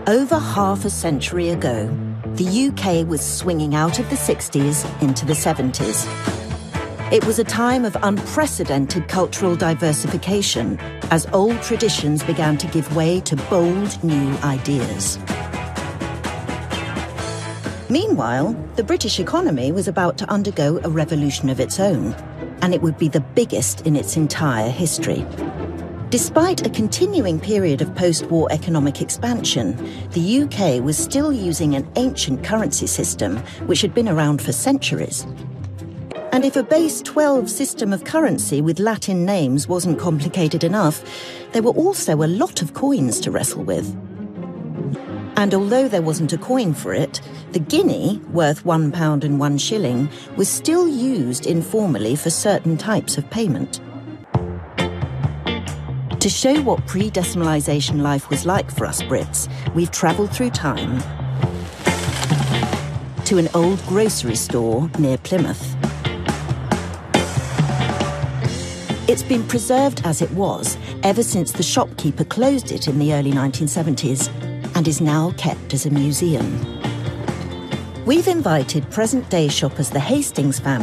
Over half a century ago, the UK was swinging out of the 60s into the 70s. It was a time of unprecedented cultural diversification as old traditions began to give way to bold new ideas. Meanwhile, the British economy was about to undergo a revolution of its own, and it would be the biggest in its entire history. Despite a continuing period of post-war economic expansion, the UK was still using an ancient currency system which had been around for centuries. And if a base 12 system of currency with Latin names wasn't complicated enough, there were also a lot of coins to wrestle with. And although there wasn't a coin for it, the guinea, worth £1 and 1 shilling, was still used informally for certain types of payment. To show what pre-decimalisation life was like for us Brits, we've travelled through time to an old grocery store near Plymouth. It's been preserved as it was ever since the shopkeeper closed it in the early 1970s and is now kept as a museum. We've invited present-day shoppers the Hastings family